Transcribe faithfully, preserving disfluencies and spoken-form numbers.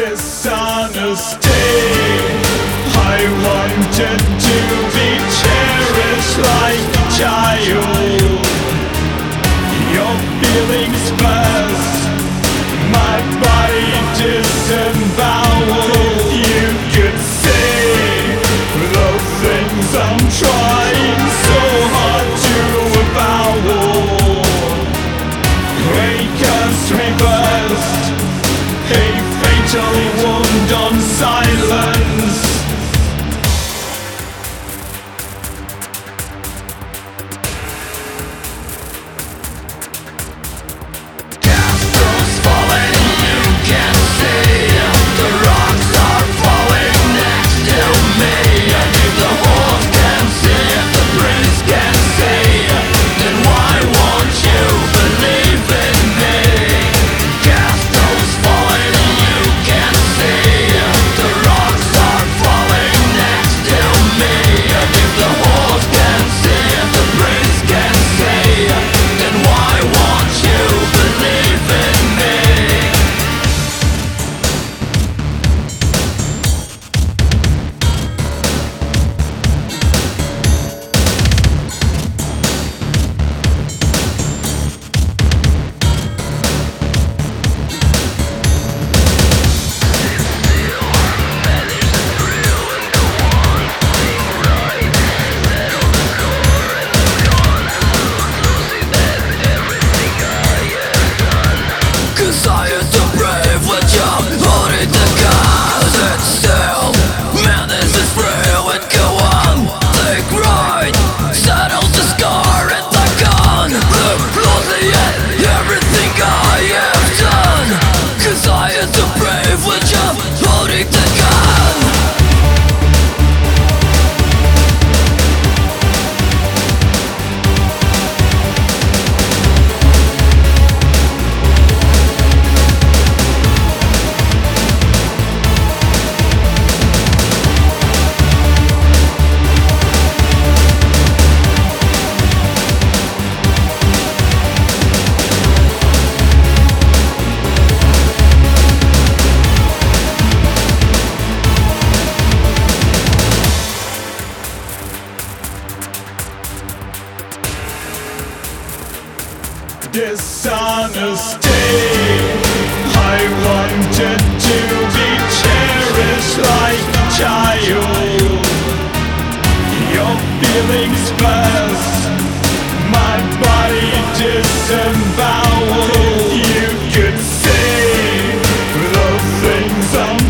dishonesty. I wanted to be cherished like a child. Your feelings first, my body disemboweled. You could see the things I'm trying so hard to avow. Acres reversed, a fatal wound on silence. Castles falling, you can see the rocks are falling next to me. And if the wolves can see, if the breeze can see, then why won't you believe in me? Castles falling, you can see the rocks are falling next to me. And if the wolves can see, if the breeze can see, then why won't you believe in me? Cause I am so brave when you're holding the gun. Sit still, man, this is real and go on. Think right, settle the scar and the gun. Look closely at everything I have done. Cause I am so brave when you're holding the gun. Dishonesty. I wanted to be cherished like a child. Your feelings first, my body disemboweled. You could see the things I'm